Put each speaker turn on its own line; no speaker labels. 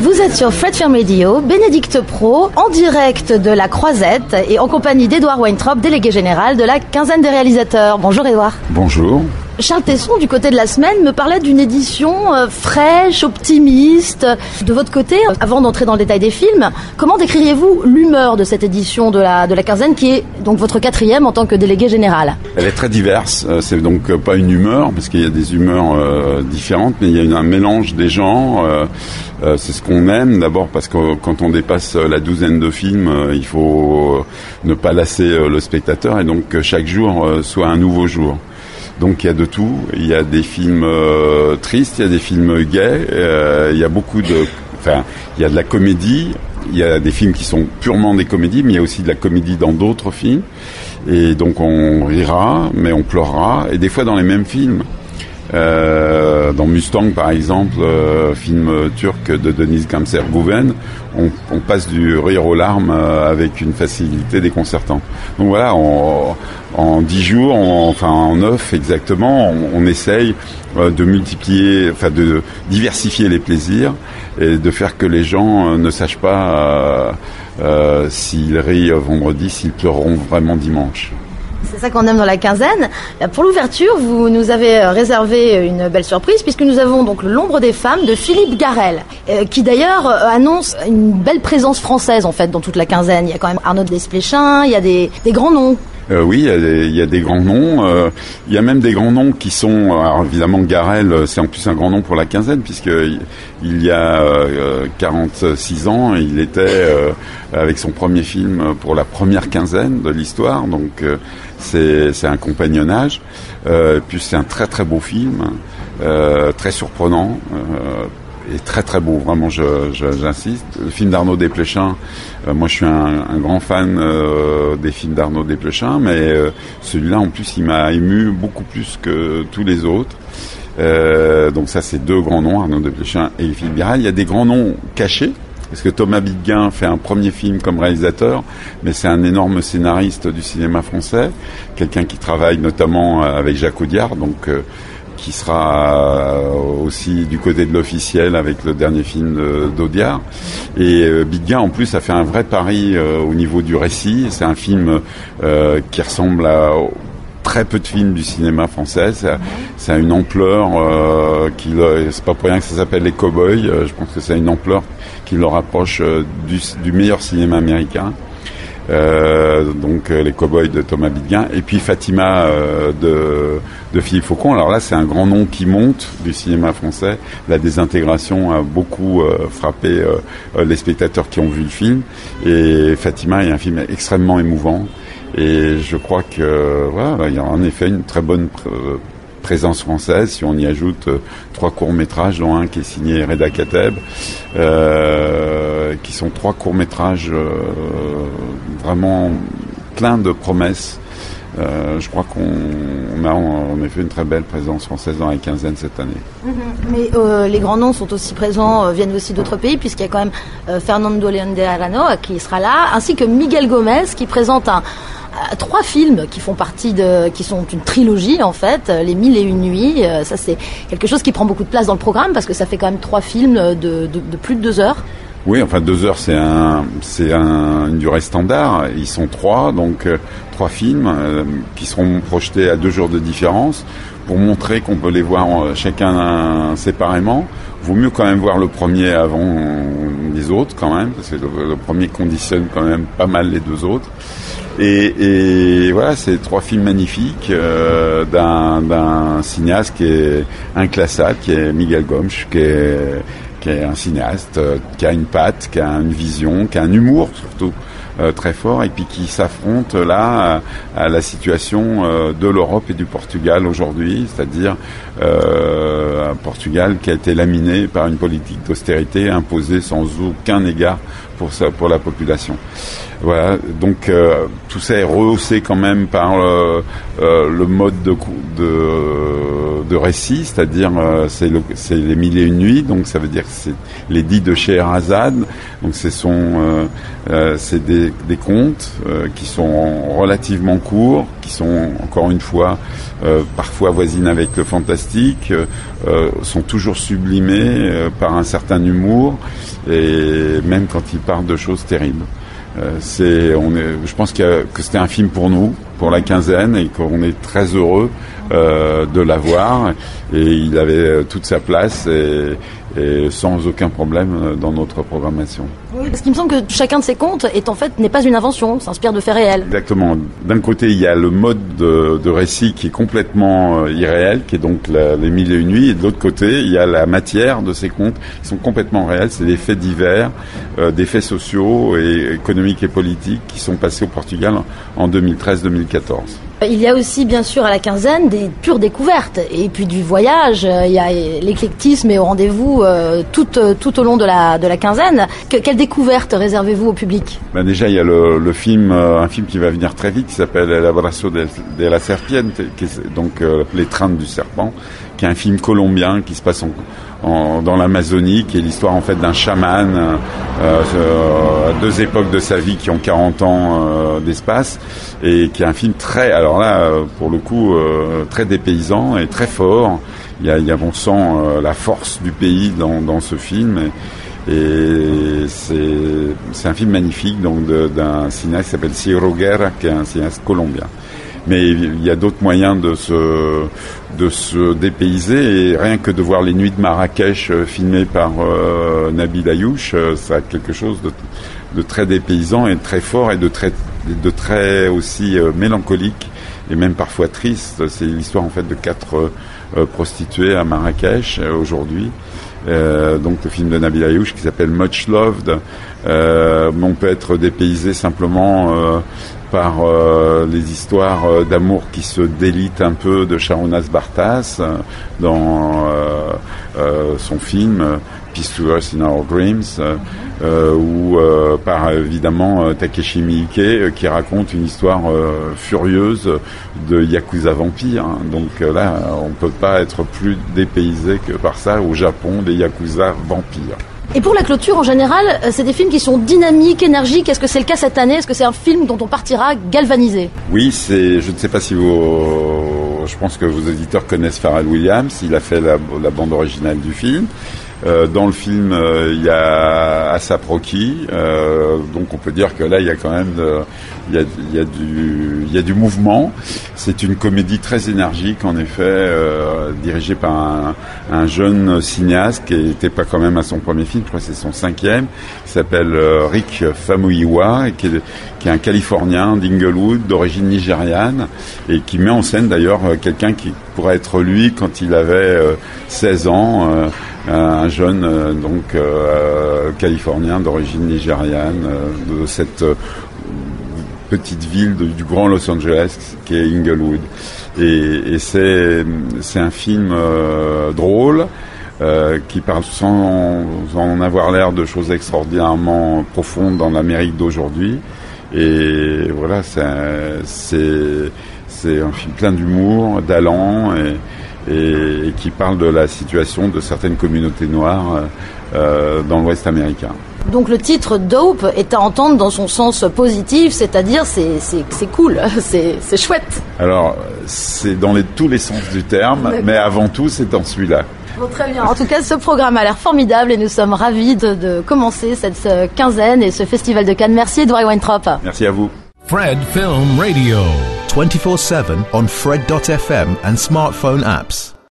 Vous êtes sur Fred Film Radio, Bénédicte Pro, en direct de la Croisette et en compagnie d'Édouard Weintraub, délégué général de la quinzaine des réalisateurs. Bonjour Édouard.
Bonjour.
Charles Tesson, du côté de la semaine, me parlait d'une édition fraîche, optimiste. De votre côté, avant d'entrer dans le détail des films, comment décririez-vous l'humeur de cette édition de la quinzaine, qui est donc votre 4e en tant que délégué général?
Elle est très diverse. C'est donc pas une humeur, parce qu'il y a des humeurs différentes, mais il y a un mélange des genres. C'est ce qu'on aime, d'abord parce que quand on dépasse la 12aine de films, il faut ne pas lasser le spectateur, et donc que chaque jour soit un nouveau jour. Donc il y a de tout, il y a des films tristes, il y a des films gays, il y a il y a de la comédie, il y a des films qui sont purement des comédies, mais il y a aussi de la comédie dans d'autres films, et donc on rira, mais on pleurera, et des fois dans les mêmes films. Dans Mustang par exemple, film turc de Deniz Gamser-Guven, on passe du rire aux larmes avec une facilité déconcertante. Donc voilà, en 10 jours, en 9 exactement, on essaye de multiplier, de diversifier les plaisirs et de faire que les gens ne sachent pas s'ils rient vendredi, s'ils pleureront vraiment dimanche.
C'est ça qu'on aime dans la quinzaine. Pour l'ouverture, vous nous avez réservé une belle surprise, puisque nous avons donc L'ombre des femmes de Philippe Garrel, qui d'ailleurs annonce une belle présence française en fait dans toute la quinzaine. Il y a quand même Arnaud Desplechin, il y a des grands noms.
Oui, il y a des grands noms. Il y a même des grands noms qui sont... Alors évidemment, Garrel, c'est en plus un grand nom pour la quinzaine, puisqu'il y a 46 ans, il était avec son premier film pour la première quinzaine de l'histoire. Donc c'est un compagnonnage. Puis c'est un très très beau film, très surprenant. Et très très beau, vraiment j'insiste. Le film d'Arnaud Desplechin, moi je suis un grand fan des films d'Arnaud Desplechin, mais celui-là en plus il m'a ému beaucoup plus que tous les autres. Donc ça c'est deux grands noms, Arnaud Desplechin et Philippe Garrel. Il y a des grands noms cachés, parce que Thomas Bidguin fait un premier film comme réalisateur, mais c'est un énorme scénariste du cinéma français, quelqu'un qui travaille notamment avec Jacques Audiard, donc qui sera aussi du côté de l'officiel avec le dernier film d'Audiard. Et Bidguin, en plus, a fait un vrai pari au niveau du récit. C'est un film qui ressemble à très peu de films du cinéma français. Ça a une ampleur c'est pas pour rien que ça s'appelle Les Cowboys. Je pense que ça a une ampleur qui le rapproche du meilleur cinéma américain. Donc les Cowboys de Thomas Bidguin, et puis Fatima de Philippe Faucon. Alors là c'est un grand nom qui monte du cinéma français. La désintégration a beaucoup frappé les spectateurs qui ont vu le film, et Fatima est un film extrêmement émouvant, et je crois que voilà, il y a en effet une très bonne présence française, si on y ajoute 3 courts-métrages, dont un qui est signé Reda Kateb, qui sont 3 courts-métrages vraiment pleins de promesses. Je crois qu'on a en effet une très belle présence française dans la quinzaine cette année.
Mais les grands noms sont aussi présents, viennent aussi d'autres pays, puisqu'il y a quand même Fernando León de Arano qui sera là, ainsi que Miguel Gomez qui présente 3 films qui font partie qui sont une trilogie en fait, Les 1001 nuits. Ça c'est quelque chose qui prend beaucoup de place dans le programme, parce que ça fait quand même 3 films de plus de 2 heures.
Oui, enfin 2 heures c'est une durée standard. Ils sont 3, donc 3 films qui seront projetés à 2 jours de différence, pour montrer qu'on peut les voir chacun séparément. Vaut mieux quand même voir le premier avant les autres quand même, parce que le premier conditionne quand même pas mal les 2 autres. Et voilà, c'est 3 films magnifiques d'un cinéaste qui est inclassable, qui est Miguel Gomes, qui est un cinéaste qui a une patte, qui a une vision, qui a un humour surtout très fort, et puis qui s'affronte là à la situation de l'Europe et du Portugal aujourd'hui, c'est-à-dire un Portugal qui a été laminé par une politique d'austérité imposée sans aucun égard pour la population. Voilà, donc tout ça est rehaussé quand même par le mode de récit, c'est-à-dire c'est les 1001 nuits, donc ça veut dire que c'est l'édit de Scheherazade, donc c'est des contes qui sont relativement courts, qui sont encore une fois parfois voisines avec le fantastique, sont toujours sublimées par un certain humour, et même quand ils parlent de choses terribles. Je pense que c'était un film pour nous, pour la quinzaine, et qu'on est très heureux de l'avoir. Et il avait toute sa place et sans aucun problème dans notre programmation.
Oui, parce qu'il me semble que chacun de ces contes n'est pas une invention, s'inspire de faits réels.
Exactement. D'un côté, il y a le mode de récit qui est complètement irréel, qui est donc les Mille et une nuits, et de l'autre côté, il y a la matière de ces contes qui sont complètement réels. C'est des faits divers, des faits sociaux et économiques et politiques qui sont passés au Portugal en 2013-2014.
Il y a aussi, bien sûr, à la quinzaine, des pures découvertes. Et puis du voyage, il y a l'éclectisme est au rendez-vous tout au long de la quinzaine. Quelle découverte réservez-vous au public ?
Déjà, il y a le film, un film qui va venir très vite, qui s'appelle El Abrazo de la Serpiente, qui est donc l'étreinte du serpent, qui est un film colombien qui se passe dans l'Amazonie, qui est l'histoire en fait d'un chaman à deux époques de sa vie qui ont 40 ans d'espace, et qui est un film alors là, pour le coup, très dépaysant et très fort. Il y a on sent la force du pays dans ce film, et c'est un film magnifique donc d'un cinéaste qui s'appelle Ciro Guerra, qui est un cinéaste colombien. Mais il y a d'autres moyens de se dépayser, et rien que de voir les nuits de Marrakech filmées par Nabil Ayouch, ça a quelque chose de très dépaysant et de très fort, et de très aussi mélancolique et même parfois triste. C'est l'histoire en fait de 4 prostituées à Marrakech aujourd'hui. Donc le film de Nabil Ayouch qui s'appelle Much Loved. On peut être dépaysé simplement par les histoires d'amour qui se délitent un peu de Sharonas Bartas dans son film Peace to Us in Our Dreams, ou par évidemment Takeshi Miike qui raconte une histoire furieuse de yakuza vampire. Donc là, on peut pas être plus dépaysé que par ça. Au Japon, des yakuza vampires.
Et pour la clôture, en général, c'est des films qui sont dynamiques, énergiques. Est-ce que c'est le cas cette année ? Est-ce que c'est un film dont on partira galvanisé ?
Oui, je ne sais pas si je pense que vos auditeurs connaissent Pharrell Williams. Il a fait la bande originale du film. Dans le film, il y a Asap Rocky, donc on peut dire que là, il y a quand même, il y a du mouvement. C'est une comédie très énergique, en effet, dirigée par un jeune cinéaste qui n'était pas quand même à son premier film, je crois que c'est son 5e, qui s'appelle Rick Famuyiwa, et qui est un Californien d'Inglewood, d'origine nigériane, et qui met en scène d'ailleurs quelqu'un qui pourrait être lui quand il avait 16 ans, un jeune Californien d'origine nigériane, de cette petite ville du Grand Los Angeles qui est Inglewood. Et c'est un film drôle, qui parle sans en avoir l'air de choses extraordinairement profondes dans l'Amérique d'aujourd'hui. Et voilà, c'est un film plein d'humour, d'allant, et qui parle de la situation de certaines communautés noires dans l'Ouest américain.
Donc le titre Dope est à entendre dans son sens positif, c'est-à-dire c'est cool, c'est chouette.
Alors c'est dans tous les sens du terme, mais avant tout c'est dans celui-là.
Bon, très bien. En tout cas, ce programme a l'air formidable et nous sommes ravis de commencer cette quinzaine et ce festival de Cannes. Merci Edouard Weintraub.
Merci à vous.
Fred Film Radio.
24/7 on Fred.fm and smartphone apps.